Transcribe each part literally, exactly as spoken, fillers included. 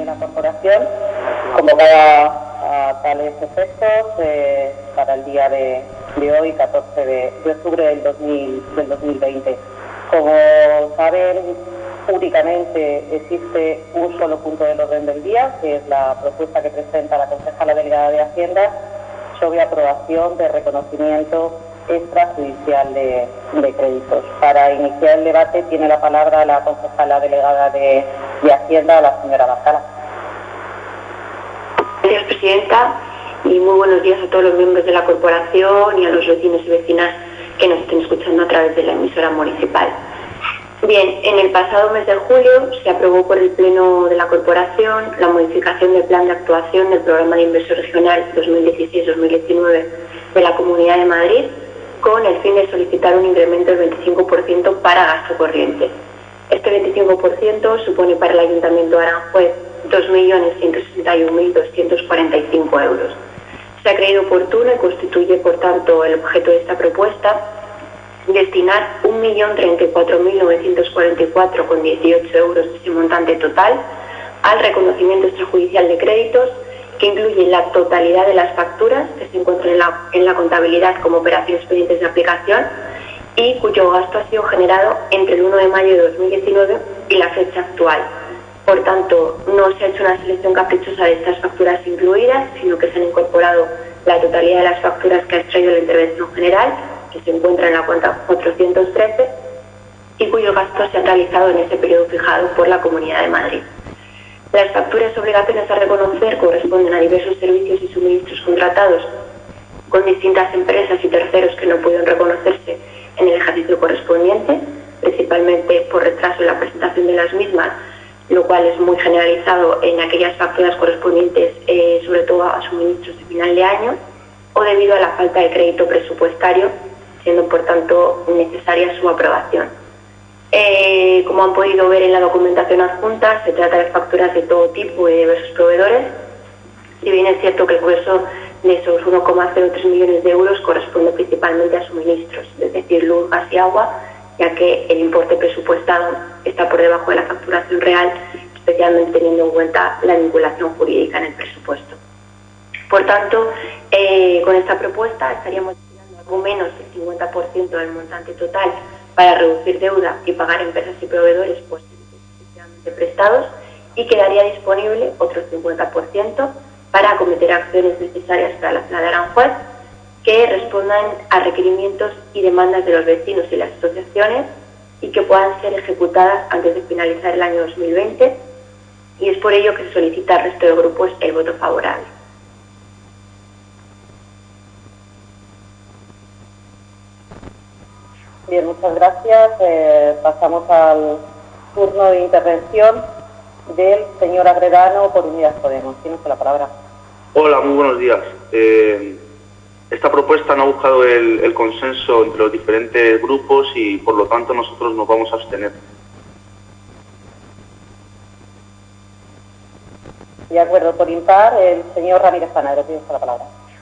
la corporación, convocada a tales efectos eh, para el día de, de hoy, catorce de, de octubre del, dos mil, del dos mil veinte. Como saben, únicamente existe un solo punto del orden del día, que es la propuesta que presenta la concejala delegada de Hacienda sobre aprobación de reconocimiento extrajudicial de, de créditos. Para iniciar el debate tiene la palabra la concejala delegada de, de Hacienda, la señora Bacala. Gracias, presidenta, y muy buenos días a todos los miembros de la corporación y a los vecinos y vecinas que nos estén escuchando a través de la emisora municipal. Bien, en el pasado mes de julio se aprobó por el Pleno de la Corporación la modificación del Plan de Actuación del Programa de Inversión Regional dos mil dieciséis dos mil diecinueve de la Comunidad de Madrid, con el fin de solicitar un incremento del veinticinco por ciento para gasto corriente. Este veinticinco por ciento supone para el Ayuntamiento de Aranjuez dos millones ciento sesenta y un mil doscientos cuarenta y cinco euros. Se ha creído oportuno y constituye, por tanto, el objeto de esta propuesta destinar un millón treinta y cuatro mil novecientos cuarenta y cuatro coma dieciocho euros de ese montante total al reconocimiento extrajudicial de créditos, que incluye la totalidad de las facturas que se encuentran en la, en la contabilidad como operaciones pendientes de aplicación y cuyo gasto ha sido generado entre el uno de mayo de dos mil diecinueve y la fecha actual. Por tanto, no se ha hecho una selección caprichosa de estas facturas incluidas, sino que se han incorporado la totalidad de las facturas que ha extraído la intervención general, que se encuentra en la cuenta cuatrocientos trece y cuyo gasto se ha realizado en ese periodo fijado por la Comunidad de Madrid. Las facturas obligatorias a reconocer corresponden a diversos servicios y suministros contratados con distintas empresas y terceros que no pudieron reconocerse en el ejercicio correspondiente, principalmente por retraso en la presentación de las mismas, lo cual es muy generalizado en aquellas facturas correspondientes eh, sobre todo a suministros de final de año, o debido a la falta de crédito presupuestario, siendo por tanto necesaria su aprobación. Eh, como han podido ver en la documentación adjunta, se trata de facturas de todo tipo y de diversos proveedores, si bien es cierto que el grueso de esos uno coma cero tres millones de euros corresponde principalmente a suministros, es decir, luz, gas y agua, ya que el importe presupuestado está por debajo de la facturación real, especialmente teniendo en cuenta la vinculación jurídica en el presupuesto. Por tanto, eh, con esta propuesta estaríamos destinando algo menos del cincuenta por ciento del montante total para reducir deuda y pagar empresas y proveedores por servicios especialmente prestados, y quedaría disponible otro cincuenta por ciento para acometer acciones necesarias para la ciudad de Aranjuez que respondan a requerimientos y demandas de los vecinos y las asociaciones y que puedan ser ejecutadas antes de finalizar el año dos mil veinte, y es por ello que se solicita al resto de grupos el voto favorable. Bien, muchas gracias. Eh, pasamos al turno de intervención del señor Agredano por Unidas Podemos. Tiene usted la palabra. Hola, muy buenos días. Eh, esta propuesta no ha buscado el, el consenso entre los diferentes grupos y, por lo tanto, nosotros nos vamos a abstener. De acuerdo, por impar, el señor Ramírez Panadero. Tiene usted la palabra.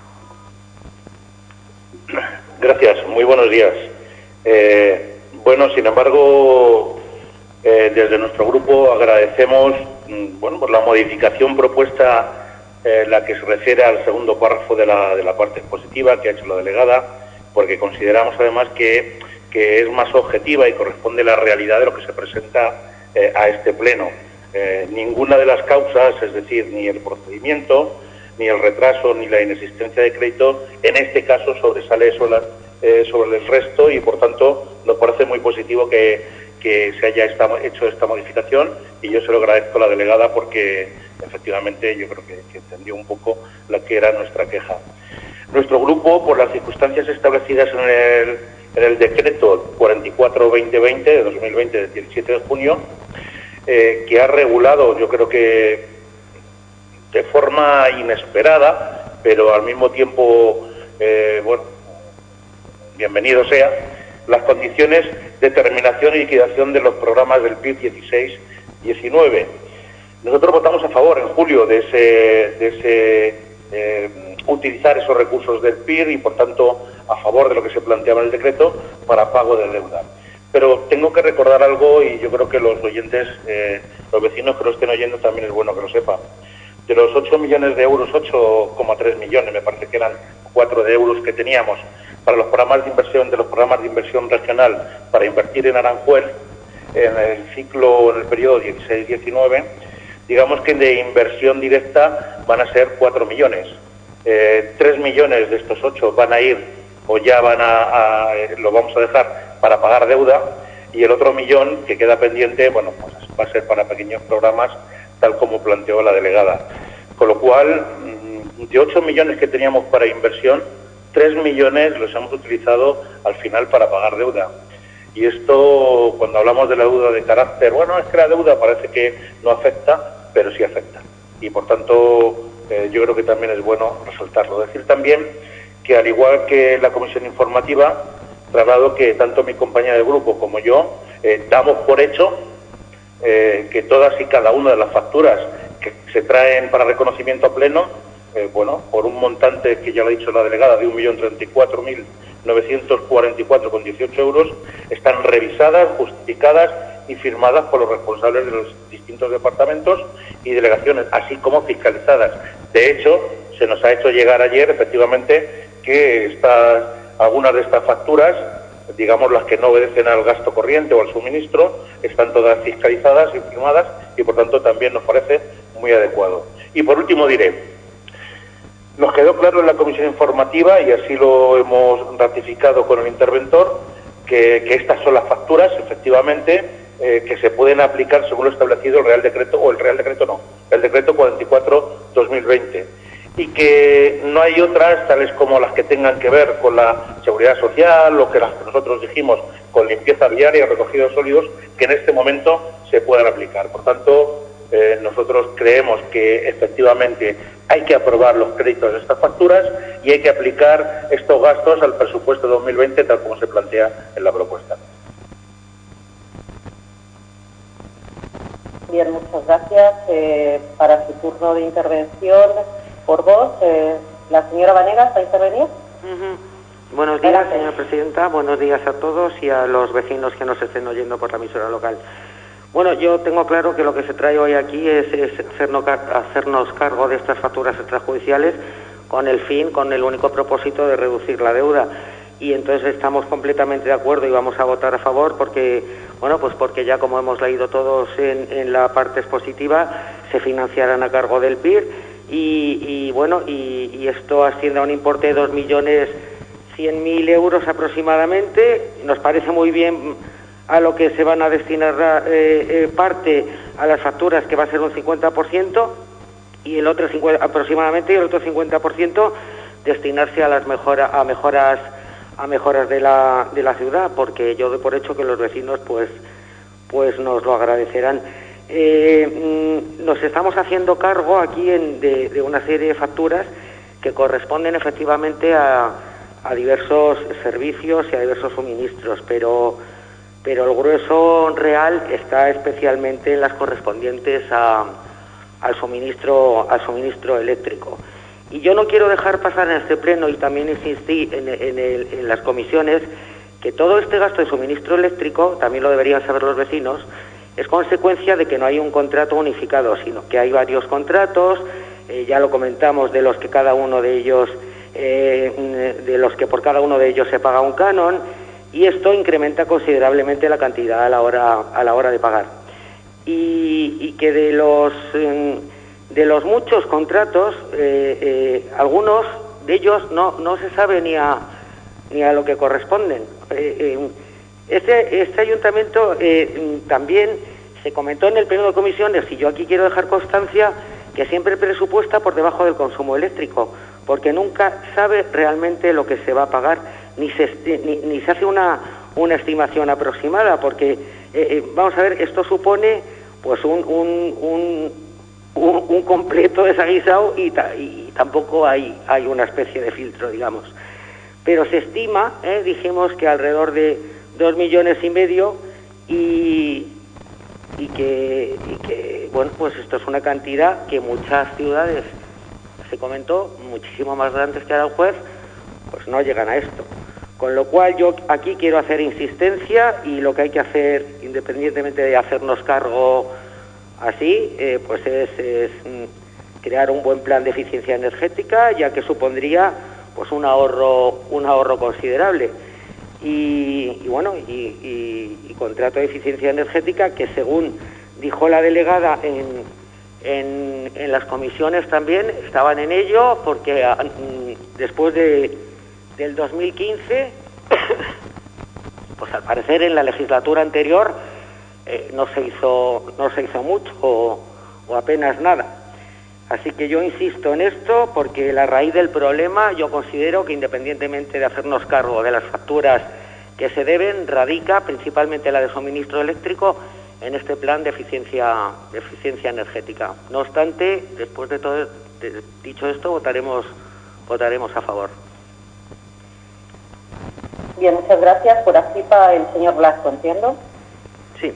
Gracias, muy buenos días. Eh, bueno, sin embargo, eh, desde nuestro grupo agradecemos mm, bueno, por la modificación propuesta, eh, la que se refiere al segundo párrafo de la, de la parte expositiva que ha hecho la delegada, porque consideramos además que, que es más objetiva y corresponde a la realidad de lo que se presenta eh, a este pleno. Eh, ninguna de las causas, es decir, ni el procedimiento, ni el retraso, ni la inexistencia de crédito, en este caso sobresale sobre, la, eh, sobre el resto, y por tanto nos parece muy positivo que, que se haya esta, hecho esta modificación, y yo se lo agradezco a la delegada porque efectivamente yo creo que, que entendió un poco la que era nuestra queja. Nuestro grupo, por las circunstancias establecidas en el, en el decreto cuarenta y cuatro barra veinte veinte de dos mil veinte del diecisiete de junio, eh, que ha regulado, yo creo que de forma inesperada, pero al mismo tiempo, eh, bueno, bienvenido sea, las condiciones de terminación y liquidación de los programas del P I R dieciséis diecinueve. Nosotros votamos a favor en julio de ese, de ese eh, utilizar esos recursos del P I R y, por tanto, a favor de lo que se planteaba en el decreto para pago de deuda. pero tengo que recordar algo y yo creo que los oyentes, eh, los vecinos que lo estén oyendo también es bueno que lo sepan. De los ocho millones de euros, ocho coma tres millones, me parece que eran cuatro de euros que teníamos para los programas de inversión, de los programas de inversión regional para invertir en Aranjuez, en el ciclo, en el periodo dieciséis diecinueve, digamos que de inversión directa van a ser cuatro millones. Eh, tres millones de estos ocho van a ir, o ya van a, a, lo vamos a dejar para pagar deuda, y el otro millón que queda pendiente, bueno, pues va a ser para pequeños programas, tal como planteó la delegada. Con lo cual, de ocho millones que teníamos para inversión, tres millones los hemos utilizado al final para pagar deuda. Y esto, cuando hablamos de la deuda de carácter, bueno, es que la deuda parece que no afecta, pero sí afecta. Y por tanto, eh, yo creo que también es bueno resaltarlo. Decir también que, al igual que la comisión informativa, traslado que tanto mi compañera de grupo como yo eh, damos por hecho eh, que todas y cada una de las facturas que se traen para reconocimiento pleno, eh, bueno, por un montante que ya lo ha dicho la delegada, de un millón treinta y cuatro mil novecientos cuarenta y cuatro con dieciocho euros, están revisadas, justificadas y firmadas por los responsables de los distintos departamentos y delegaciones, así como fiscalizadas. De hecho, se nos ha hecho llegar ayer, efectivamente, que estas, algunas de estas facturas, digamos las que no obedecen al gasto corriente o al suministro, están todas fiscalizadas y firmadas, y por tanto también nos parece muy adecuado. Y por último diré, nos quedó claro en la comisión informativa, y así lo hemos ratificado con el interventor, que, que estas son las facturas, efectivamente, eh, que se pueden aplicar según lo establecido el Real Decreto, o el Real Decreto no, el Decreto cuarenta y cuatro barra dos mil veinte, y que no hay otras, tales como las que tengan que ver con la seguridad social, o que las que nosotros dijimos con limpieza viaria y recogidos sólidos, que en este momento se puedan aplicar. Por tanto, Eh, nosotros creemos que efectivamente hay que aprobar los créditos de estas facturas y hay que aplicar estos gastos al presupuesto dos mil veinte tal como se plantea en la propuesta. Bien, muchas gracias. Eh, para su turno de intervención, por voz, eh, la señora Vanegas, ¿va a intervenir? Uh-huh. Buenos días, Adelante. Señora Presidenta. Buenos días a todos y a los vecinos que nos estén oyendo por la emisora local. Bueno, yo tengo claro que lo que se trae hoy aquí es, es hacernos, hacernos cargo de estas facturas extrajudiciales con el fin, con el único propósito de reducir la deuda. Y entonces estamos completamente de acuerdo y vamos a votar a favor porque, bueno, pues porque ya como hemos leído todos en, en la parte expositiva, se financiarán a cargo del P I R y, y bueno, y, y esto asciende a un importe de dos millones cien mil euros aproximadamente. Nos parece muy bien a lo que se van a destinar eh, eh, parte a las facturas, que va a ser un cincuenta por ciento, y el otro cincuenta, aproximadamente, y el otro cincuenta por ciento destinarse a las mejora, a mejoras a mejoras de la de la ciudad, porque yo doy por hecho que los vecinos pues pues nos lo agradecerán. Eh, nos estamos haciendo cargo aquí en, de, de una serie de facturas que corresponden efectivamente a, a diversos servicios y a diversos suministros, pero pero el grueso real está especialmente en las correspondientes a, al suministro al suministro eléctrico. Y yo no quiero dejar pasar en este pleno, y también insistí en, en, el, en las comisiones, que todo este gasto de suministro eléctrico, también lo deberían saber los vecinos, es consecuencia de que no hay un contrato unificado, sino que hay varios contratos, eh, ya lo comentamos, de los que cada uno de ellos, eh, de los que por cada uno de ellos se paga un canon, y esto incrementa considerablemente la cantidad a la hora a la hora de pagar. Y, y que de los de los muchos contratos, eh, eh, algunos de ellos no no se sabe ni a ni a lo que corresponden. Eh, eh, este este ayuntamiento eh, también se comentó en el pleno de comisiones, y yo aquí quiero dejar constancia que siempre presupuesta por debajo del consumo eléctrico, porque nunca sabe realmente lo que se va a pagar, ni se ni, ni se hace una una estimación aproximada, porque eh, eh, vamos a ver, esto supone pues un un, un, un, un completo desaguisado y, ta, y tampoco hay hay una especie de filtro, digamos. Pero se estima, eh, dijimos que alrededor de dos millones y medio, y y que y que bueno, pues esto es una cantidad que muchas ciudades, se comentó, muchísimo más grandes que Aranjuez, pues no llegan a esto. Con lo cual yo aquí quiero hacer insistencia y lo que hay que hacer, independientemente de hacernos cargo así, eh, pues es, es crear un buen plan de eficiencia energética, ya que supondría pues un ahorro, un ahorro considerable. Y, y bueno, y, y, y contrato de eficiencia energética que, según dijo la delegada en, en, en las comisiones también, estaban en ello, porque a, después de, del dos mil quince, pues al parecer en la legislatura anterior eh, no se hizo no se hizo mucho o, o apenas nada. Así que yo insisto en esto, porque la raíz del problema yo considero que, independientemente de hacernos cargo de las facturas que se deben, radica principalmente la de suministro eléctrico en este plan de eficiencia de eficiencia energética. No obstante, después de todo de, dicho esto, votaremos votaremos a favor. Bien, muchas gracias. Por ACIPA, el señor Blasco, entiendo. Sí.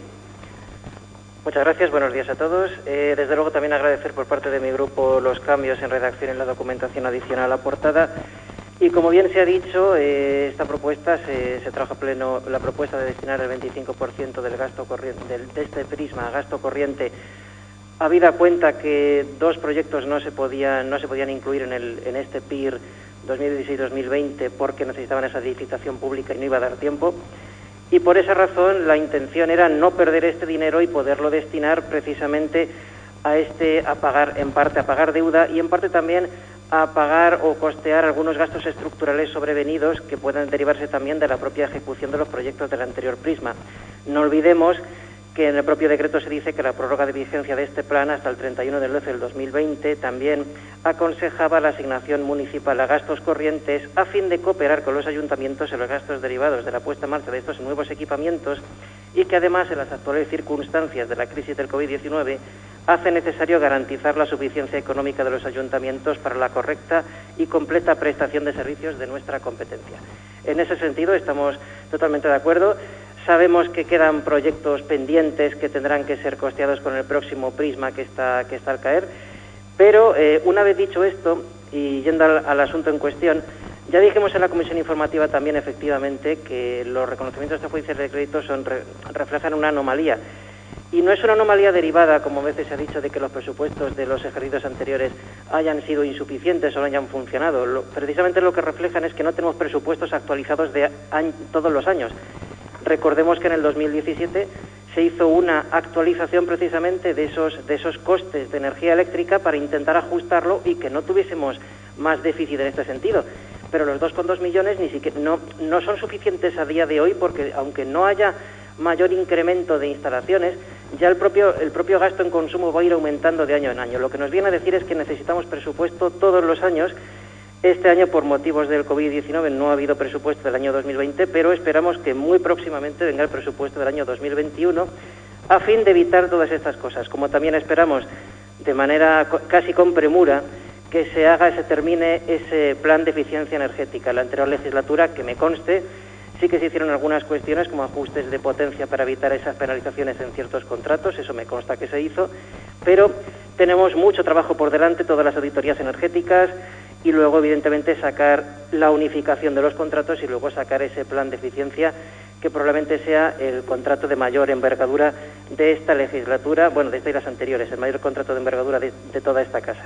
Muchas gracias, buenos días a todos. Eh, desde luego también agradecer por parte de mi grupo los cambios en redacción en la documentación adicional aportada. Y como bien se ha dicho, eh, esta propuesta se, se trajo a pleno, la propuesta de destinar el veinticinco por ciento del gasto corriente, del, de este prisma a gasto corriente, habida cuenta que dos proyectos no se podían, no se podían incluir en, el, en este P I R dos mil dieciséis dos mil veinte porque necesitaban esa licitación pública y no iba a dar tiempo. Y por esa razón la intención era no perder este dinero y poderlo destinar precisamente a este, a pagar, en parte a pagar deuda y en parte también a pagar o costear algunos gastos estructurales sobrevenidos que puedan derivarse también de la propia ejecución de los proyectos del anterior prisma. No olvidemos que en el propio decreto se dice que la prórroga de vigencia de este plan hasta el treinta y uno de doce del dos mil veinte también aconsejaba la asignación municipal a gastos corrientes a fin de cooperar con los ayuntamientos en los gastos derivados de la puesta en marcha de estos nuevos equipamientos y que además en las actuales circunstancias de la crisis del COVID diecinueve hace necesario garantizar la suficiencia económica de los ayuntamientos para la correcta y completa prestación de servicios de nuestra competencia. En ese sentido estamos totalmente de acuerdo. Sabemos que quedan proyectos pendientes que tendrán que ser costeados con el próximo prisma que está, que está al caer, pero eh, una vez dicho esto, y yendo al, al asunto en cuestión, ya dijimos en la comisión informativa también efectivamente que los reconocimientos extrajudiciales de crédito son, re, reflejan una anomalía. Y no es una anomalía derivada, como a veces se ha dicho, de que los presupuestos de los ejercicios anteriores hayan sido insuficientes o no hayan funcionado. Lo, precisamente lo que reflejan es que no tenemos presupuestos actualizados de año, todos los años. Recordemos que en el dos mil diecisiete se hizo una actualización precisamente de esos, de esos costes de energía eléctrica para intentar ajustarlo y que no tuviésemos más déficit en este sentido. Pero los dos coma dos millones ni siquiera no, no son suficientes a día de hoy porque, aunque no haya mayor incremento de instalaciones, ya el propio, el propio gasto en consumo va a ir aumentando de año en año. Lo que nos viene a decir es que necesitamos presupuesto todos los años. Este año, por motivos del COVID diecinueve, no ha habido presupuesto del año dos mil veinte, pero esperamos que muy próximamente venga el presupuesto del año dos mil veintiuno a fin de evitar todas estas cosas. Como también esperamos, de manera casi con premura, que se haga, se termine ese plan de eficiencia energética. En la anterior legislatura, que me conste, sí que se hicieron algunas cuestiones como ajustes de potencia para evitar esas penalizaciones en ciertos contratos, eso me consta que se hizo, pero tenemos mucho trabajo por delante, todas las auditorías energéticas, y luego, evidentemente, sacar la unificación de los contratos y luego sacar ese plan de eficiencia que probablemente sea el contrato de mayor envergadura de esta legislatura, bueno, de esta y las anteriores, el mayor contrato de envergadura de, de toda esta casa.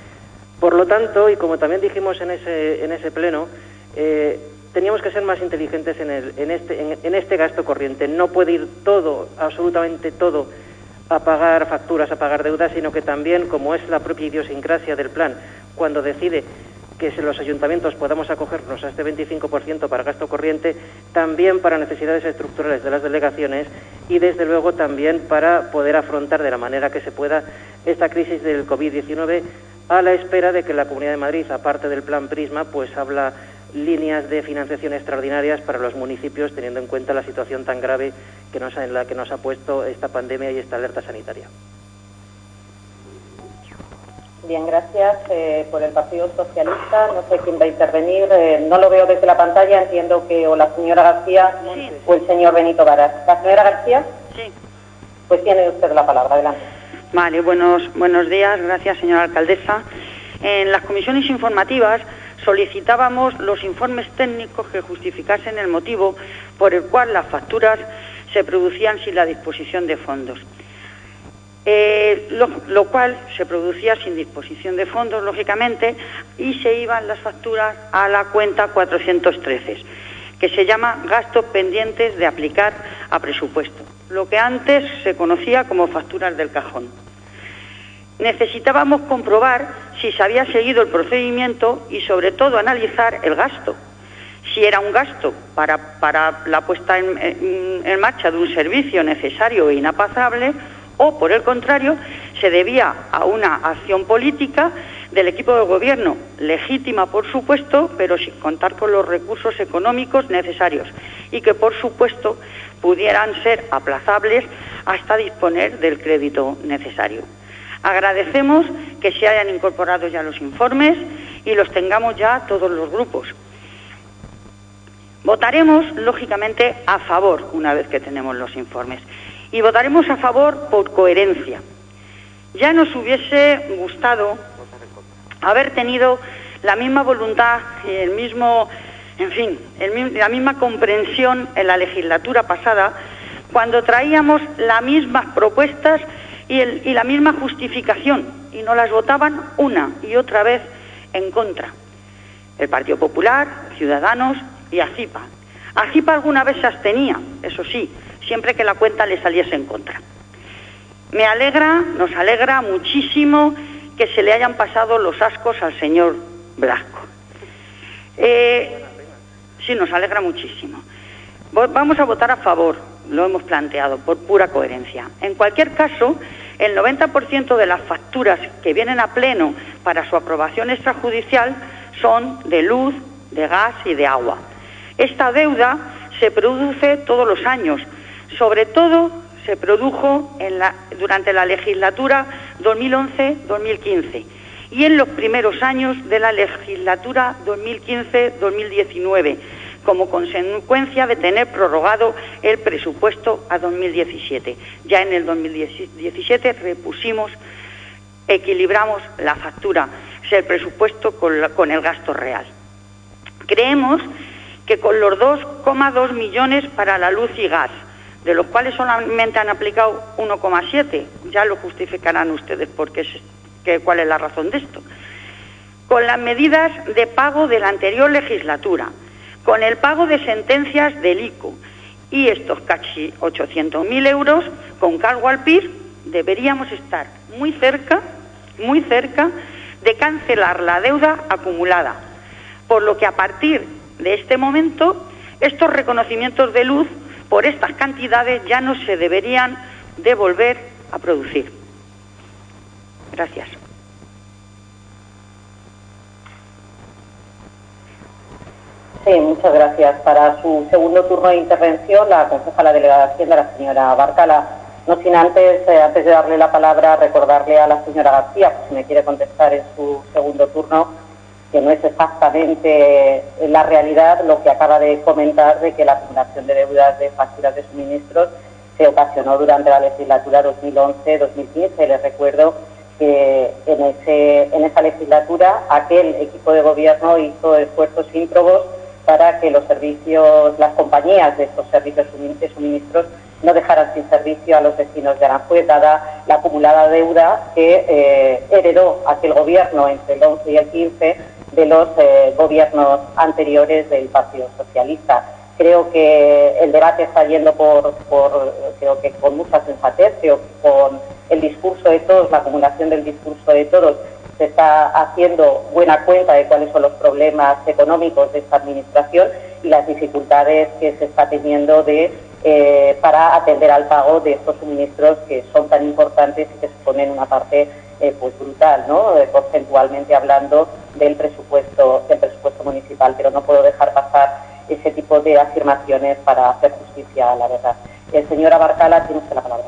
Por lo tanto, y como también dijimos en ese, en ese pleno, eh, teníamos que ser más inteligentes en, el, en, este, en, en este gasto corriente. No puede ir todo, absolutamente todo, a pagar facturas, a pagar deudas, sino que también, como es la propia idiosincrasia del plan, cuando decide que si los ayuntamientos podamos acogernos a este veinticinco por ciento para gasto corriente, también para necesidades estructurales de las delegaciones y, desde luego, también para poder afrontar de la manera que se pueda esta crisis del COVID diecinueve, a la espera de que la Comunidad de Madrid, aparte del plan Prisma, pues habla líneas de financiación extraordinarias para los municipios, teniendo en cuenta la situación tan grave que nos ha, en la que nos ha puesto esta pandemia y esta alerta sanitaria. Bien, gracias. Eh, por el Partido Socialista, no sé quién va a intervenir, eh, no lo veo desde la pantalla, entiendo que o la señora García sí, o el señor Benito Varas. ¿La señora García? Sí. Pues tiene usted la palabra, adelante. Vale, buenos, buenos días, gracias señora alcaldesa. En las comisiones informativas solicitábamos los informes técnicos que justificasen el motivo por el cual las facturas se producían sin la disposición de fondos. Eh, lo, lo cual se producía sin disposición de fondos, lógicamente, y se iban las facturas a la cuenta cuatrocientos trece, que se llama gastos pendientes de aplicar a presupuesto, lo que antes se conocía como facturas del cajón. Necesitábamos comprobar si se había seguido el procedimiento y, sobre todo, analizar el gasto. Si era un gasto para, para la puesta en, en, en marcha de un servicio necesario e inaplazable, o, por el contrario, se debía a una acción política del equipo de gobierno, legítima, por supuesto, pero sin contar con los recursos económicos necesarios y que, por supuesto, pudieran ser aplazables hasta disponer del crédito necesario. Agradecemos que se hayan incorporado ya los informes y los tengamos ya todos los grupos. Votaremos, lógicamente, a favor una vez que tenemos los informes. Y votaremos a favor por coherencia. Ya nos hubiese gustado haber tenido la misma voluntad y el mismo, en fin, el, la misma comprensión en la legislatura pasada, cuando traíamos las mismas propuestas y, el, y la misma justificación, y nos las votaban una y otra vez en contra. El Partido Popular, Ciudadanos y AGIPA. AGIPA alguna vez se abstenía, eso sí, siempre que la cuenta le saliese en contra. Me alegra, nos alegra muchísimo que se le hayan pasado los ascos al señor Blasco. Eh, sí, nos alegra muchísimo. Vamos a votar a favor, lo hemos planteado, por pura coherencia. En cualquier caso, el noventa por ciento de las facturas que vienen a pleno para su aprobación extrajudicial son de luz, de gas y de agua. Esta deuda se produce todos los años. Sobre todo se produjo en la, durante la legislatura dos mil once dos mil quince y en los primeros años de la legislatura dos mil quince dos mil diecinueve, como consecuencia de tener prorrogado el presupuesto a dos mil diecisiete. Ya en el dos mil diecisiete repusimos, equilibramos la factura, o sea, el presupuesto con, la, con el gasto real. Creemos que con los dos coma dos millones para la luz y gas, de los cuales solamente han aplicado uno coma siete, ya lo justificarán ustedes porque es, que, cuál es la razón de esto, con las medidas de pago de la anterior legislatura, con el pago de sentencias del I C O y estos casi ochocientos mil euros con cargo al P I R, deberíamos estar muy cerca, muy cerca de cancelar la deuda acumulada, por lo que a partir de este momento estos reconocimientos de luz por estas cantidades ya no se deberían de volver a producir. Gracias. Sí, muchas gracias. Para su segundo turno de intervención, la concejala delegada de Hacienda, la señora Barcala. No sin antes, eh, antes de darle la palabra, recordarle a la señora García, pues, si me quiere contestar en su segundo turno, que no es exactamente la realidad lo que acaba de comentar de que la acumulación de deudas de facturas de suministros se ocasionó durante la legislatura dos mil once dos mil quince. Les recuerdo que en, ese, en esa legislatura aquel equipo de gobierno hizo esfuerzos ímprobos para que los servicios, las compañías de estos servicios de suministros no dejaran sin servicio a los vecinos de Aranjuez, dada la acumulada deuda que eh, heredó aquel gobierno entre el once y el quince de los eh, gobiernos anteriores del Partido Socialista. Creo que el debate está yendo por, por, creo que con mucha sensatez, creo que con el discurso de todos, la acumulación del discurso de todos, se está haciendo buena cuenta de cuáles son los problemas económicos de esta administración y las dificultades que se está teniendo de, eh, para atender al pago de estos suministros que son tan importantes y que suponen una parte eh, pues brutal, ¿no? Eh, porcentualmente hablando del presupuesto, del presupuesto municipal, pero no puedo dejar pasar ese tipo de afirmaciones para hacer justicia a la verdad. Eh, señora Barcala, tiene usted la palabra.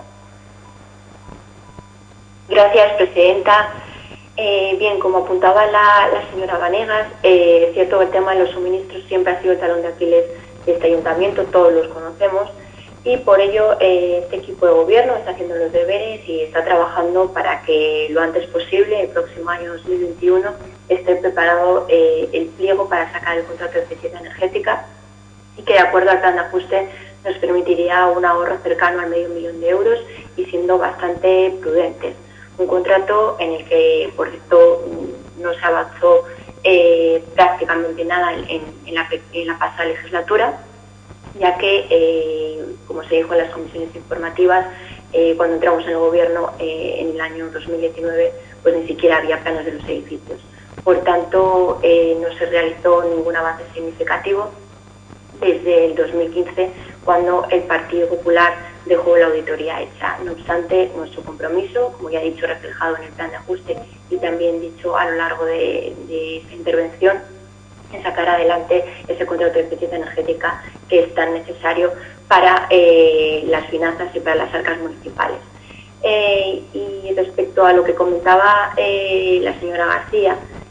Gracias, presidenta. Eh, bien, como apuntaba la, la señora Vanegas, eh, es cierto que el tema de los suministros siempre ha sido el talón de Aquiles de este ayuntamiento, todos los conocemos, y por ello eh, este equipo de gobierno está haciendo los deberes y está trabajando para que lo antes posible, el próximo año dos mil veintiuno, esté preparado eh, el pliego para sacar el contrato de eficiencia energética y que de acuerdo al plan de ajuste nos permitiría un ahorro cercano al medio millón de euros y siendo bastante prudentes. Un contrato en el que, por cierto, no se avanzó eh, prácticamente nada en, en, la, en la pasada legislatura, ya que, eh, como se dijo en las comisiones informativas, eh, cuando entramos en el gobierno eh, en el año dos mil diecinueve, pues ni siquiera había planos de los edificios. Por tanto, eh, no se realizó ningún avance significativo desde el dos mil quince, cuando el Partido Popular dejó la auditoría hecha. No obstante, nuestro compromiso, como ya he dicho, reflejado en el plan de ajuste y también dicho a lo largo de, de esta intervención, en sacar adelante ese contrato de eficiencia energética que es tan necesario para eh, las finanzas y para las arcas municipales. Eh, y respecto a lo que comentaba eh, la señora García,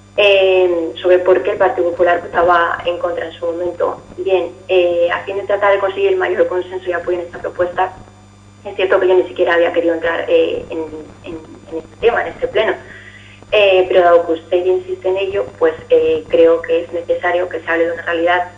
eh, sobre por qué el Partido Popular votaba en contra en su momento, bien, eh, a fin de tratar de conseguir el mayor consenso y apoyo en esta propuesta, es cierto que yo ni siquiera había querido entrar eh, en, en, en este tema, en este pleno. Eh, pero dado que usted insiste en ello, pues eh, creo que es necesario que se hable de una realidad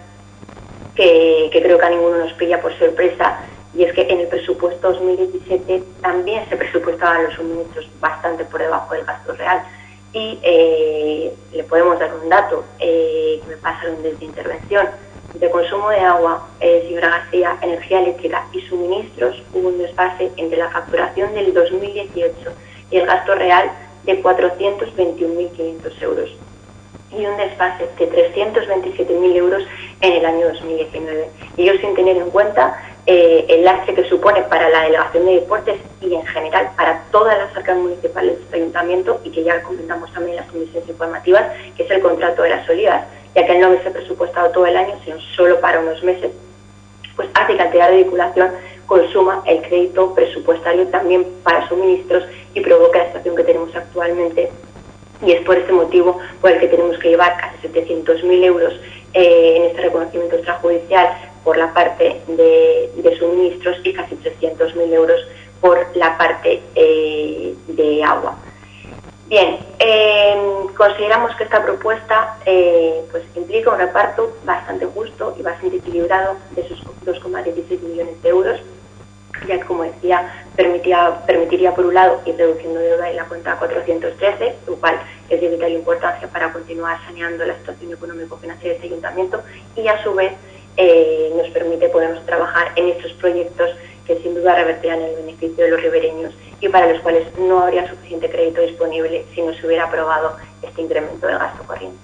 que, que creo que a ninguno nos pilla por sorpresa, y es que en el presupuesto dos mil diecisiete también se presupuestaban los suministros bastante por debajo del gasto real. Y eh, le podemos dar un dato eh, que me pasaron desde intervención. De consumo de agua, eh, señora García, energía eléctrica y suministros, hubo un desfase entre la facturación del dos mil dieciocho y el gasto real de cuatrocientos veintiún mil quinientos euros y un desfase de trescientos veintisiete mil euros en el año dos mil diecinueve. Y ello sin tener en cuenta eh, el lache que supone para la delegación de deportes y en general para todas las arcas municipales de este ayuntamiento, y que ya comentamos también en las comisiones informativas, que es el contrato de las olivas, ya que el no haberse presupuestado todo el año, sino solo para unos meses, pues hace que ante la ridiculación consuma el crédito presupuestario también para suministros y provoca la situación que tenemos actualmente. Y es por este motivo por el que tenemos que llevar casi setecientos mil euros eh, en este reconocimiento extrajudicial por la parte de, de suministros y casi trescientos mil euros por la parte eh, de agua. Bien, eh, consideramos que esta propuesta eh, pues implica un reparto bastante justo y bastante equilibrado de esos dos coma dieciséis millones de euros, ya que, como decía, permitía, permitiría por un lado ir reduciendo deuda en la cuenta cuatrocientos trece, lo cual es de vital importancia para continuar saneando la situación económico-financiera de este ayuntamiento, y a su vez eh, nos permite podernos trabajar en estos proyectos que sin duda revertirán el beneficio de los ribereños y para los cuales no habría suficiente crédito disponible si no se hubiera aprobado este incremento del gasto corriente.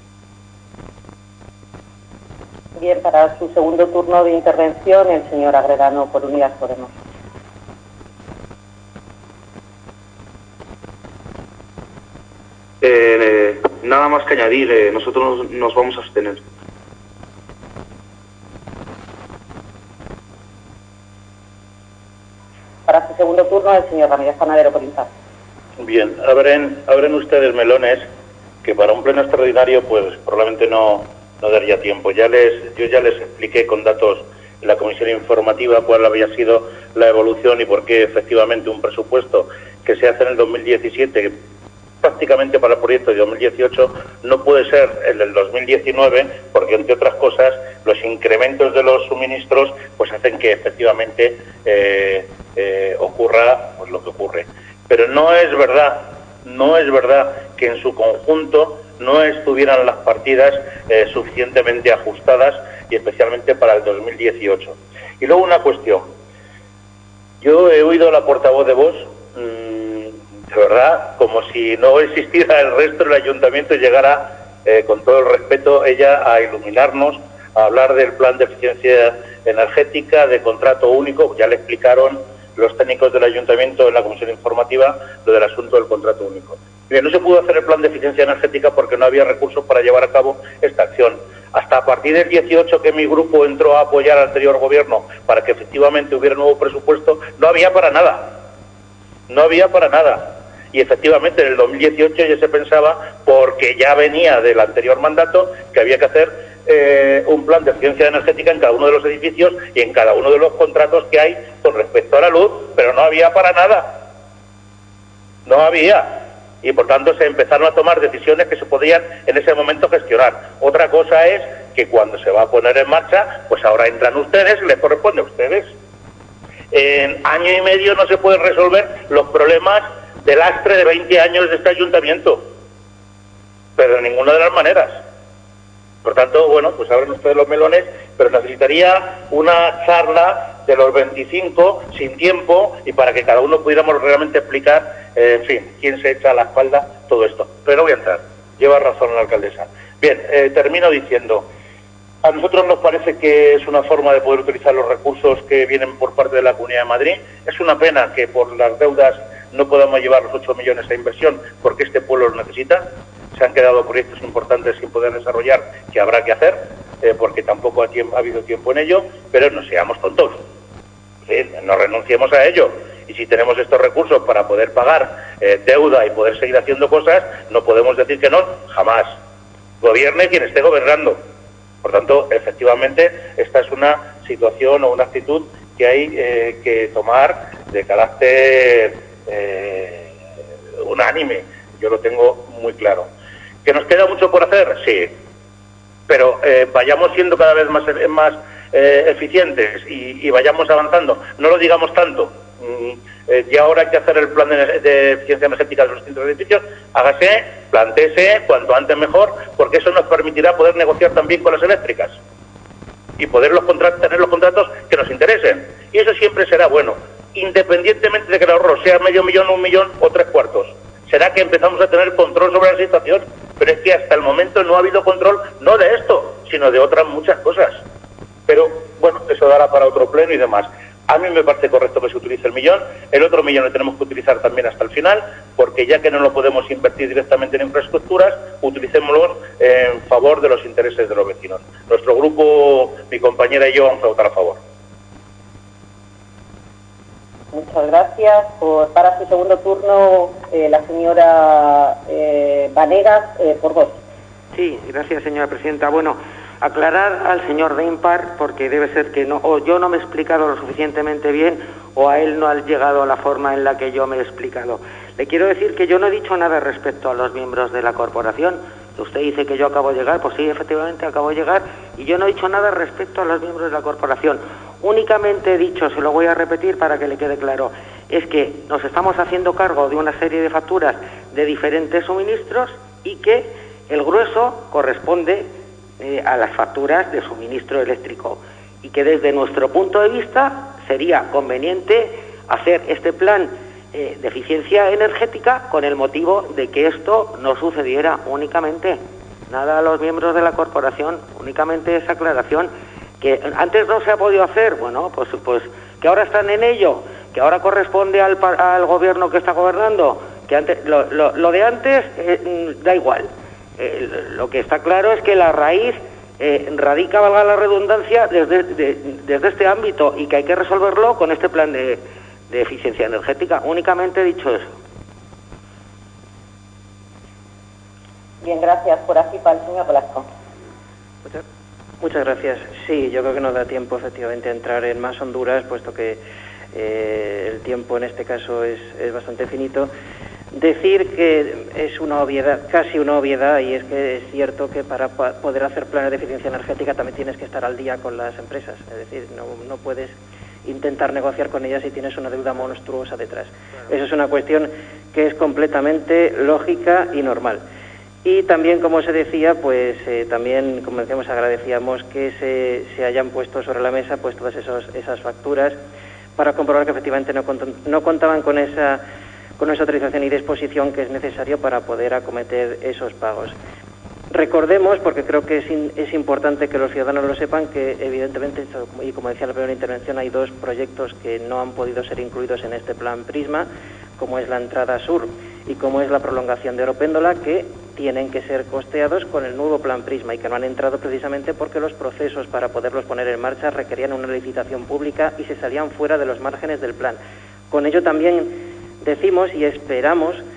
Bien, para su segundo turno de intervención, el señor Agredano, por Unidas Podemos. Eh, eh, nada más que añadir, eh, nosotros nos, nos vamos a abstener. Para su segundo turno, el señor Ramírez Panadero, por Insar. Bien, abren, abren ustedes melones que para un pleno extraordinario pues probablemente no, no daría tiempo. Ya les, yo ya les expliqué con datos en la comisión informativa cuál había sido la evolución y por qué efectivamente un presupuesto que se hace en el dos mil diecisiete prácticamente para el proyecto de dos mil dieciocho no puede ser el del dos mil diecinueve, porque entre otras cosas los incrementos de los suministros pues hacen que efectivamente eh, eh, ocurra pues lo que ocurre. Pero no es verdad, no es verdad que en su conjunto no estuvieran las partidas eh, suficientemente ajustadas, y especialmente para el dos mil dieciocho. Y luego una cuestión. Yo he oído a la portavoz de Vox, mmm, de verdad, como si no existiera el resto del ayuntamiento y llegara, eh, con todo el respeto, ella a iluminarnos, a hablar del plan de eficiencia energética, de contrato único. Ya le explicaron los técnicos del ayuntamiento en la comisión informativa lo del asunto del contrato único. Bien, no se pudo hacer el plan de eficiencia energética porque no había recursos para llevar a cabo esta acción. Hasta a partir del dieciocho, que mi grupo entró a apoyar al anterior gobierno para que efectivamente hubiera nuevo presupuesto, no había para nada. No había para nada. Y efectivamente en el dos mil dieciocho ya se pensaba, porque ya venía del anterior mandato, que había que hacer eh, un plan de eficiencia energética en cada uno de los edificios y en cada uno de los contratos que hay con respecto a la luz, pero no había para nada. No había. Y por tanto se empezaron a tomar decisiones que se podían en ese momento gestionar. Otra cosa es que cuando se va a poner en marcha, pues ahora entran ustedes y les corresponde a ustedes. En año y medio no se pueden resolver los problemas de lastre de veinte años de este ayuntamiento, pero de ninguna de las maneras. Por tanto, bueno, pues abren ustedes los melones, pero necesitaría una charla de los veinticinco sin tiempo y para que cada uno pudiéramos realmente explicar, eh, en fin, quién se echa a la espalda todo esto. Pero no voy a entrar, lleva razón la alcaldesa. Bien, eh, termino diciendo, a nosotros nos parece que es una forma de poder utilizar los recursos que vienen por parte de la Comunidad de Madrid. Es una pena que por las deudas no podamos llevar los ocho millones a inversión porque este pueblo lo necesita. Se han quedado proyectos importantes sin poder desarrollar que habrá que hacer, eh, porque tampoco ha, tiempo, ha habido tiempo en ello, pero no seamos tontos. ¿Sí? No renunciemos a ello. Y si tenemos estos recursos para poder pagar eh, deuda y poder seguir haciendo cosas, no podemos decir que no, jamás. Gobierne quien esté gobernando. Por tanto, efectivamente, esta es una situación o una actitud que hay eh, que tomar de carácter eh, unánime. Yo lo tengo muy claro. ¿Que nos queda mucho por hacer? Sí. Pero eh, vayamos siendo cada vez más, más eh, eficientes y, y vayamos avanzando. No lo digamos tanto. Mm, eh, ya ahora hay que hacer el plan de, de eficiencia energética de los distintos edificios. Hágase, plantéese, cuanto antes mejor, porque eso nos permitirá poder negociar también con las eléctricas y poder los contratos, tener los contratos que nos interesen. Y eso siempre será bueno, independientemente de que el ahorro sea medio millón, un millón o tres cuartos. Será que empezamos a tener control sobre la situación, pero es que hasta el momento no ha habido control, no de esto, sino de otras muchas cosas. Pero, bueno, eso dará para otro pleno y demás. A mí me parece correcto que se utilice el millón, el otro millón lo tenemos que utilizar también hasta el final, porque ya que no lo podemos invertir directamente en infraestructuras, utilicémoslo en favor de los intereses de los vecinos. Nuestro grupo, mi compañera y yo, vamos a votar a favor. Muchas gracias. Por, para su segundo turno, eh, la señora eh, Vanegas, eh, por dos. Sí, gracias, señora presidenta. Bueno, aclarar al señor de Impar, porque debe ser que no, o yo no me he explicado lo suficientemente bien, o a él no ha llegado a la forma en la que yo me he explicado. Le quiero decir que yo no he dicho nada respecto a los miembros de la corporación. Usted dice que yo acabo de llegar, pues sí, efectivamente acabo de llegar, y yo no he dicho nada respecto a los miembros de la corporación. Únicamente he dicho, se lo voy a repetir para que le quede claro, es que nos estamos haciendo cargo de una serie de facturas de diferentes suministros y que el grueso corresponde eh, a las facturas de suministro eléctrico y que desde nuestro punto de vista sería conveniente hacer este plan eh, de eficiencia energética con el motivo de que esto no sucediera únicamente. Nada a los miembros de la corporación, únicamente esa aclaración. Que antes no se ha podido hacer, bueno, pues pues que ahora están en ello, que ahora corresponde al, al gobierno que está gobernando, que antes lo, lo, lo de antes eh, da igual. Eh, lo que está claro es que la raíz eh, radica, valga la redundancia, desde, de, desde este ámbito y que hay que resolverlo con este plan de, de eficiencia energética. Únicamente he dicho eso. Bien, gracias. Por aquí para el señor Blasco. Muchas Muchas gracias. Sí, yo creo que no da tiempo efectivamente a entrar en más honduras, puesto que eh, el tiempo en este caso es, es bastante finito. Decir que es una obviedad, casi una obviedad, y es que es cierto que para poder hacer planes de eficiencia energética también tienes que estar al día con las empresas. Es decir, no, no puedes intentar negociar con ellas si tienes una deuda monstruosa detrás. Eso es una cuestión que es completamente lógica y normal. Y también, como se decía, pues eh, también, como decíamos, agradecíamos que se, se hayan puesto sobre la mesa pues todas esos, esas facturas para comprobar que efectivamente no, no contaban con esa, con esa autorización y disposición que es necesario para poder acometer esos pagos. Recordemos, porque creo que es, in, es importante que los ciudadanos lo sepan, que evidentemente, y como decía en la primera intervención, hay dos proyectos que no han podido ser incluidos en este plan Prisma, como es la entrada sur y como es la prolongación de Oropéndola, que tienen que ser costeados con el nuevo plan Prisma y que no han entrado precisamente porque los procesos para poderlos poner en marcha requerían una licitación pública y se salían fuera de los márgenes del plan. Con ello también decimos y esperamos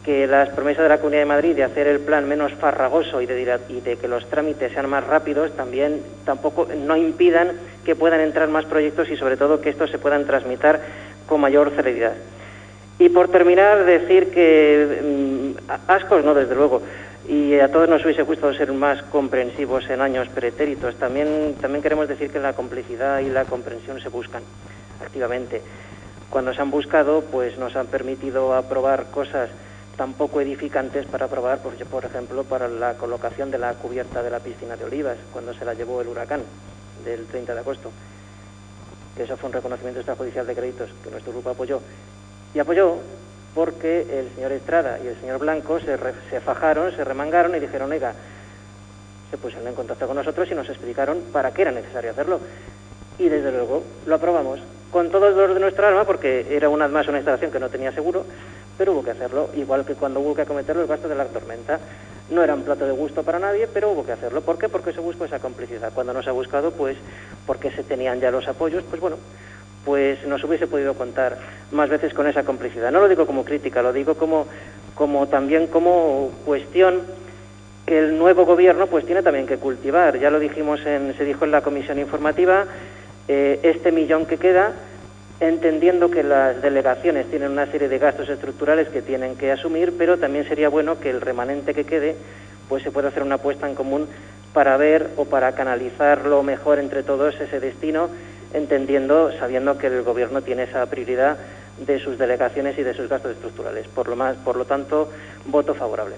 que las promesas de la Comunidad de Madrid de hacer el plan menos farragoso y de, y de que los trámites sean más rápidos también tampoco no impidan que puedan entrar más proyectos y sobre todo que estos se puedan trasmitir con mayor celeridad. Y por terminar, decir que mmm, ascos no, desde luego, y a todos nos hubiese gustado ser más comprensivos en años pretéritos. También, también queremos decir que la complicidad y la comprensión se buscan activamente. Cuando se han buscado, pues nos han permitido aprobar cosas tan poco edificantes para aprobar, pues, por ejemplo, para la colocación de la cubierta de la piscina de Olivas, cuando se la llevó el huracán del treinta de agosto. Que eso fue un reconocimiento extrajudicial de créditos que nuestro grupo apoyó. Y apoyó porque el señor Estrada y el señor Blanco se, re, se fajaron, se remangaron y dijeron, oiga, se pusieron en contacto con nosotros y nos explicaron para qué era necesario hacerlo. Y desde luego lo aprobamos, con todo el dolor de nuestra alma, porque era una más una instalación que no tenía seguro, pero hubo que hacerlo, igual que cuando hubo que acometer los gastos de la tormenta. No era un plato de gusto para nadie, pero hubo que hacerlo. ¿Por qué? Porque se buscó esa complicidad. Cuando no se ha buscado, pues, porque se tenían ya los apoyos, pues bueno, pues nos hubiese podido contar más veces con esa complicidad. No lo digo como crítica, lo digo como, como también como cuestión que el nuevo gobierno pues tiene también que cultivar. Ya lo dijimos, en, se dijo en la comisión informativa, eh, este millón que queda, entendiendo que las delegaciones tienen una serie de gastos estructurales que tienen que asumir, pero también sería bueno que el remanente que quede pues se pueda hacer una apuesta en común para ver o para canalizarlo mejor entre todos ese destino, entendiendo, sabiendo que el gobierno tiene esa prioridad de sus delegaciones y de sus gastos estructurales. Por lo más, por lo tanto, voto favorable.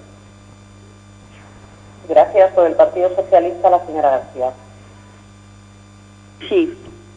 Gracias. Por el Partido Socialista, la señora García. Sí.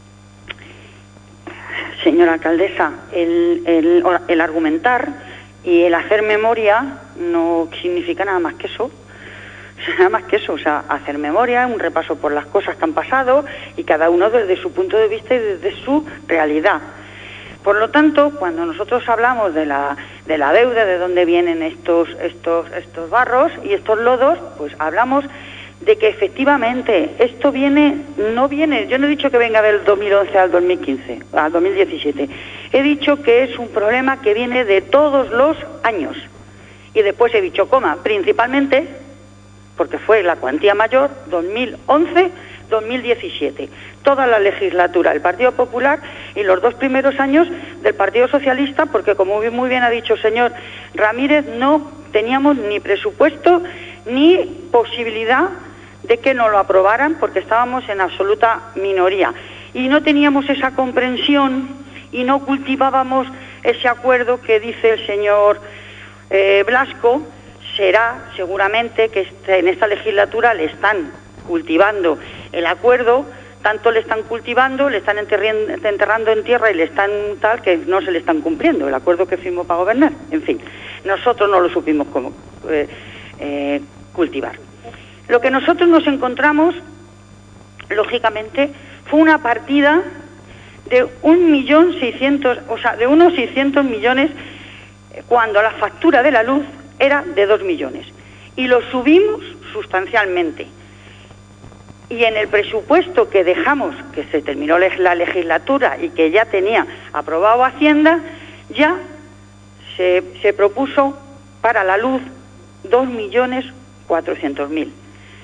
Señora alcaldesa, el, el, el argumentar y el hacer memoria no significa nada más que eso. Nada más que eso, o sea, hacer memoria, un repaso por las cosas que han pasado y cada uno desde su punto de vista y desde su realidad. Por lo tanto, cuando nosotros hablamos de la, de la deuda, de dónde vienen estos, estos, estos barros y estos lodos, pues hablamos de que efectivamente esto viene, no viene, yo no he dicho que venga del dos mil once al dos mil quince, al dos mil diecisiete, he dicho que es un problema que viene de todos los años. Y después he dicho, coma, principalmente, porque fue la cuantía mayor, dos mil once dos mil diecisiete. Toda la legislatura del Partido Popular y los dos primeros años del Partido Socialista, porque como muy bien ha dicho el señor Ramírez, no teníamos ni presupuesto ni posibilidad de que nos lo aprobaran porque estábamos en absoluta minoría. Y no teníamos esa comprensión y no cultivábamos ese acuerdo que dice el señor eh, Blasco. Será seguramente que este, en esta legislatura le están cultivando el acuerdo, tanto le están cultivando, le están enterrando en tierra y le están tal que no se le están cumpliendo el acuerdo que firmó para gobernar. En fin, nosotros no lo supimos como, eh, eh, cultivar. Lo que nosotros nos encontramos, lógicamente, fue una partida de un millón seiscientos, o sea, de unos seiscientos millones, cuando la factura de la luz era de dos millones. Y lo subimos sustancialmente. Y en el presupuesto que dejamos, que se terminó la legislatura y que ya tenía aprobado Hacienda, ya se, se propuso para la luz dos millones cuatrocientos mil.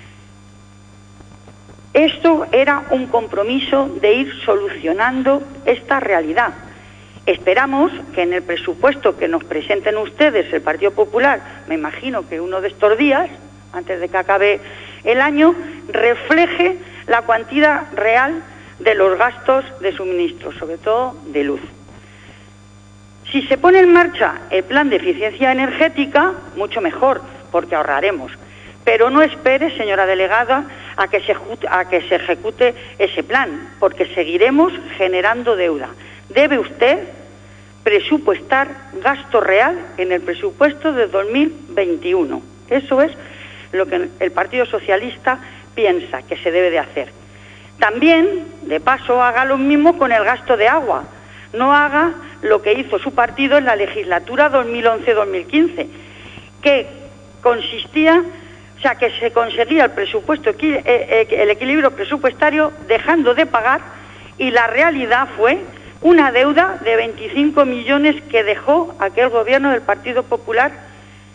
Esto era un compromiso de ir solucionando esta realidad. Esperamos que en el presupuesto que nos presenten ustedes, el Partido Popular, me imagino que uno de estos días, antes de que acabe el año, refleje la cuantía real de los gastos de suministro, sobre todo de luz. Si se pone en marcha el plan de eficiencia energética, mucho mejor, porque ahorraremos. Pero no espere, señora delegada, a que se, a que se ejecute ese plan, porque seguiremos generando deuda. Debe usted presupuestar gasto real en el presupuesto de dos mil veintiuno. Eso es lo que el Partido Socialista piensa que se debe de hacer. También, de paso, haga lo mismo con el gasto de agua. No haga lo que hizo su partido en la legislatura dos mil once dos mil quince, que consistía, o sea, que se conseguía el presupuesto, el equilibrio presupuestario dejando de pagar, y la realidad fue una deuda de veinticinco millones que dejó aquel gobierno del Partido Popular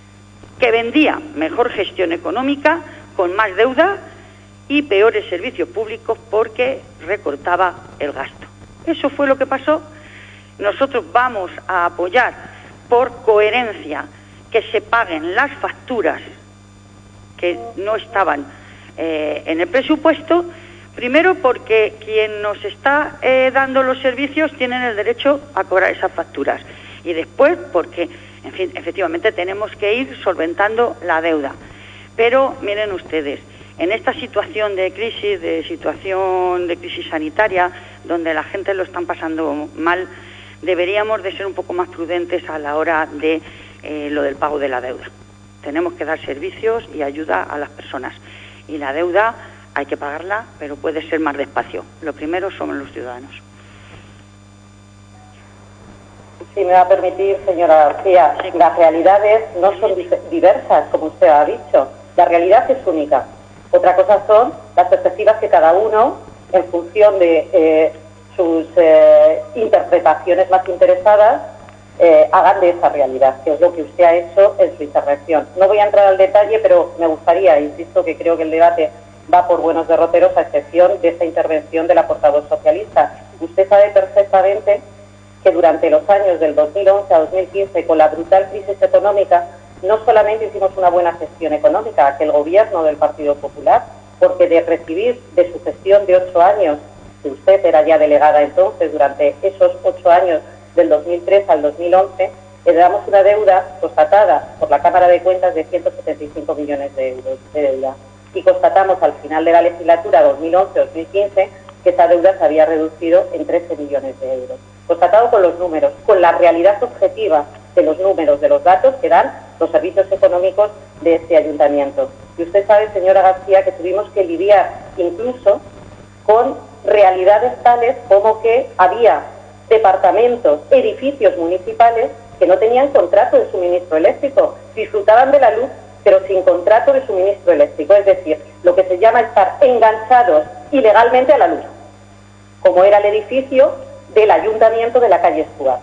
que vendía mejor gestión económica, con más deuda y peores servicios públicos porque recortaba el gasto. Eso fue lo que pasó. Nosotros vamos a apoyar por coherencia que se paguen las facturas que no estaban eh, en el presupuesto, primero porque quien nos está eh, dando los servicios tienen el derecho a cobrar esas facturas, y después porque, en fin, efectivamente tenemos que ir solventando la deuda. Pero miren ustedes, en esta situación de crisis, de situación de crisis sanitaria, donde la gente lo están pasando mal, deberíamos de ser un poco más prudentes a la hora de eh, lo del pago de la deuda. Tenemos que dar servicios y ayuda a las personas. Y la deuda hay que pagarla, pero puede ser más despacio. Lo primero somos los ciudadanos. Si me va a permitir, señora García, sí. Las realidades no son diversas, como usted ha dicho. La realidad es única. Otra cosa son las perspectivas que cada uno, en función de eh, sus eh, interpretaciones más interesadas, eh, hagan de esa realidad, que es lo que usted ha hecho en su intervención. No voy a entrar al detalle, pero me gustaría, insisto, que creo que el debate va por buenos derroteros, a excepción de esta intervención de la portavoz socialista. Usted sabe perfectamente que durante los años del dos mil once a dos mil quince, con la brutal crisis económica, no solamente hicimos una buena gestión económica, aquel gobierno del Partido Popular, porque de recibir de su gestión de ocho años, que usted era ya delegada entonces, durante esos ocho años, del dos mil tres al dos mil once, heredamos una deuda constatada por la Cámara de Cuentas de ciento setenta y cinco millones de euros de deuda. Y constatamos al final de la legislatura dos mil once a dos mil quince que esa deuda se había reducido en trece millones de euros. Constatado con los números, con la realidad objetiva de los números, de los datos que dan los servicios económicos de este ayuntamiento. Y usted sabe, señora García, que tuvimos que lidiar incluso con realidades tales como que había departamentos, edificios municipales que no tenían contrato de suministro eléctrico, disfrutaban de la luz pero sin contrato de suministro eléctrico, es decir, lo que se llama estar enganchados ilegalmente a la luz, como era el edificio del ayuntamiento de la calle Stuart.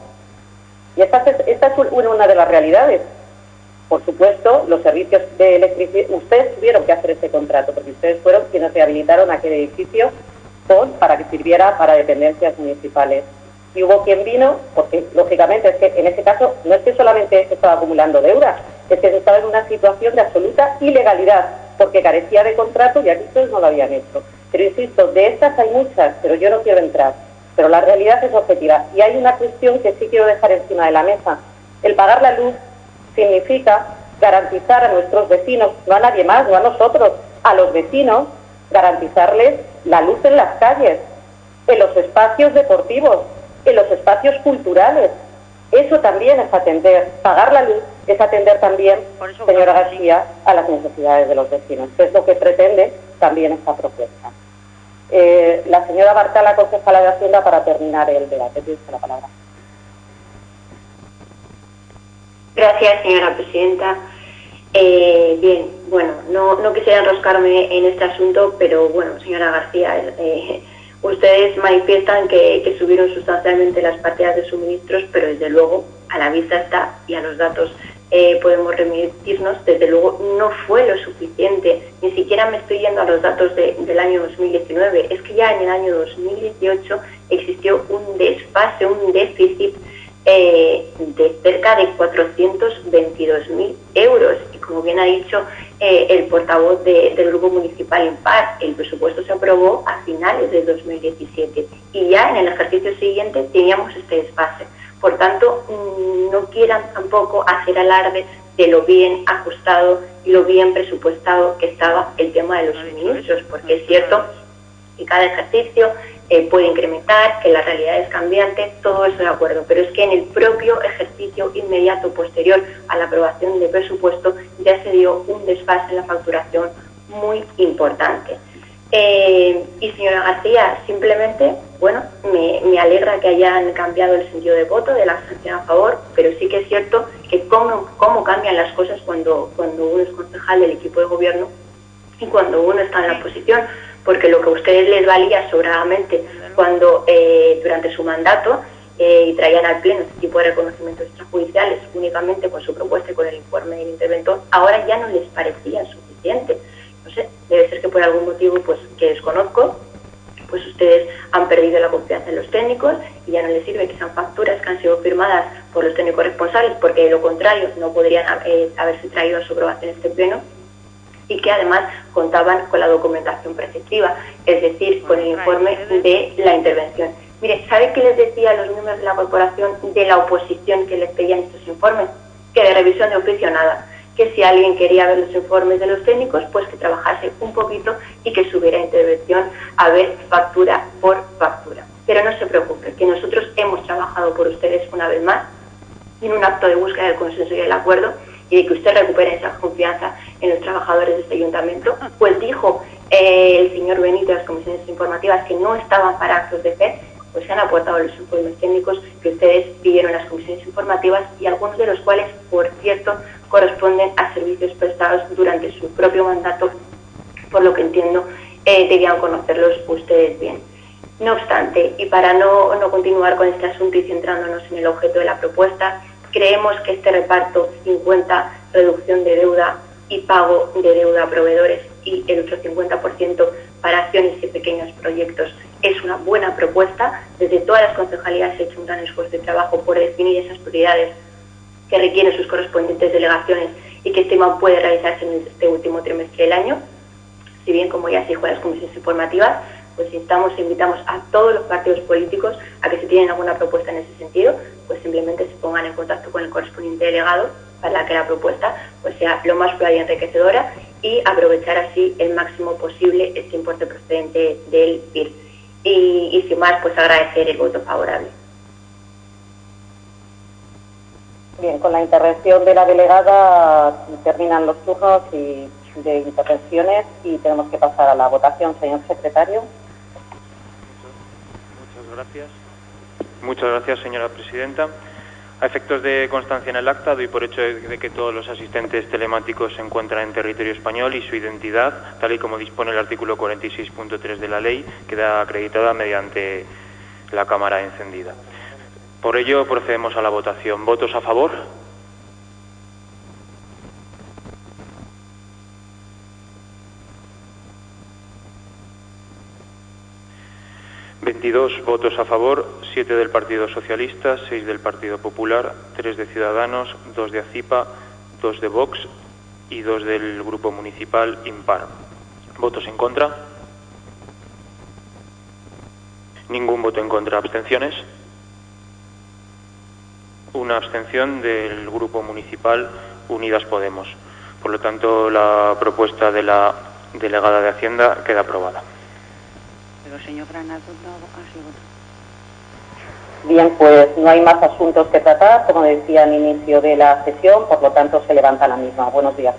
Y esta es, esta es una de las realidades. Por supuesto, los servicios de electricidad, ustedes tuvieron que hacer ese contrato, porque ustedes fueron quienes rehabilitaron aquel edificio con, para que sirviera para dependencias municipales. Y hubo quien vino, porque lógicamente es que en ese caso no es que solamente se estaba acumulando deuda, es que se estaba en una situación de absoluta ilegalidad, porque carecía de contrato y aquí ustedes no lo habían hecho. Pero insisto, de estas hay muchas, pero yo no quiero entrar. Pero la realidad es objetiva. Y hay una cuestión que sí quiero dejar encima de la mesa. El pagar la luz significa garantizar a nuestros vecinos, no a nadie más, no a nosotros, a los vecinos, garantizarles la luz en las calles, en los espacios deportivos, en los espacios culturales. Eso también es atender, pagar la luz es atender también, señora García, a las necesidades de los vecinos, que es lo que pretende también esta propuesta. Eh, la señora Bartala, concejala de Hacienda, para terminar el debate. Tiene la palabra. Gracias, señora presidenta. Eh, bien, bueno, no, no quisiera enroscarme en este asunto, pero bueno, señora García, eh, ustedes manifiestan que, que subieron sustancialmente las partidas de suministros, pero desde luego a la vista está y a los datos eh, podemos remitirnos, desde luego no fue lo suficiente. Ni siquiera me estoy yendo a los datos de, del año dos mil diecinueve, es que ya en el año dos mil dieciocho existió un desfase, un déficit eh, de cerca de cuatrocientos veintidós mil euros. Y como bien ha dicho eh, el portavoz de, del Grupo Municipal Impar, el presupuesto se aprobó a finales de dos mil diecisiete y ya en el ejercicio siguiente teníamos este desfase. Por tanto, no quieran tampoco hacer alarde de lo bien ajustado y lo bien presupuestado que estaba el tema de los suministros, porque es cierto que cada ejercicio eh, puede incrementar, que la realidad es cambiante, todo eso de acuerdo, pero es que en el propio ejercicio inmediato posterior a la aprobación del presupuesto ya se dio un desfase en la facturación muy importante. Eh, y señora García, simplemente, bueno, me, me alegra que hayan cambiado el sentido de voto de la abstención a favor, pero sí que es cierto que cómo, cómo cambian las cosas cuando, cuando uno es concejal del equipo de gobierno y cuando uno está en la oposición, porque lo que a ustedes les valía sobradamente cuando eh, durante su mandato eh, y traían al Pleno este tipo de reconocimientos extrajudiciales únicamente con su propuesta y con el informe del interventor, ahora ya no les parecía suficiente. No sé, debe ser que por algún motivo pues que desconozco, pues ustedes han perdido la confianza en los técnicos y ya no les sirve que sean facturas que han sido firmadas por los técnicos responsables, porque de lo contrario no podrían eh, haberse traído a su aprobación este pleno, y que además contaban con la documentación preceptiva, es decir, con el informe de la intervención. Mire, ¿sabe qué les decía a los miembros de la corporación de la oposición que les pedían estos informes? Que de revisión de oficio nada, que si alguien quería ver los informes de los técnicos, pues que trabajase un poquito y que subiera intervención a ver factura por factura. Pero no se preocupe, que nosotros hemos trabajado por ustedes una vez más en un acto de búsqueda del consenso y del acuerdo, y de que usted recupere esa confianza en los trabajadores de este ayuntamiento. Pues dijo eh, el señor Benito de las comisiones informativas que no estaban para actos de fe, pues se han aportado los informes técnicos que ustedes pidieron en las comisiones informativas, y algunos de los cuales, por cierto, corresponden a servicios prestados durante su propio mandato, por lo que entiendo eh, debían conocerlos ustedes bien. No obstante, y para no, no continuar con este asunto y centrándonos en el objeto de la propuesta, creemos que este reparto cincuenta reducción de deuda y pago de deuda a proveedores y el otro cincuenta por ciento para acciones y pequeños proyectos es una buena propuesta. Desde todas las concejalías se ha hecho un gran esfuerzo de trabajo por definir esas prioridades que requieren sus correspondientes delegaciones y que estiman puede realizarse en este último trimestre del año. Si bien, como ya se dijo en las comisiones informativas, pues instamos e invitamos a todos los partidos políticos a que si tienen alguna propuesta en ese sentido, pues simplemente se pongan en contacto con el correspondiente delegado para que la propuesta pues sea lo más plural y enriquecedora, y aprovechar así el máximo posible este importe procedente del P I R. Y, y sin más, pues agradecer el voto favorable. Bien, con la intervención de la delegada terminan los turnos y de intervenciones y tenemos que pasar a la votación, señor secretario. Muchas gracias. Muchas gracias, señora presidenta. A efectos de constancia en el acta, doy por hecho de que todos los asistentes telemáticos se encuentran en territorio español y su identidad, tal y como dispone el artículo cuarenta y seis punto tres de la ley, queda acreditada mediante la cámara encendida. Por ello, procedemos a la votación. ¿Votos a favor? veintidós votos a favor, siete del Partido Socialista, seis del Partido Popular, tres de Ciudadanos, dos de ACIPA, dos de Vox y dos del Grupo Municipal Impar. ¿Votos en contra? Ningún voto en contra. ¿Abstenciones? Una abstención del Grupo Municipal Unidas Podemos. Por lo tanto, la propuesta de la delegada de Hacienda queda aprobada. Pero, señor Granado, no ha sido votado. Bien, pues no hay más asuntos que tratar, como decía al inicio de la sesión, por lo tanto se levanta la misma. Buenos días.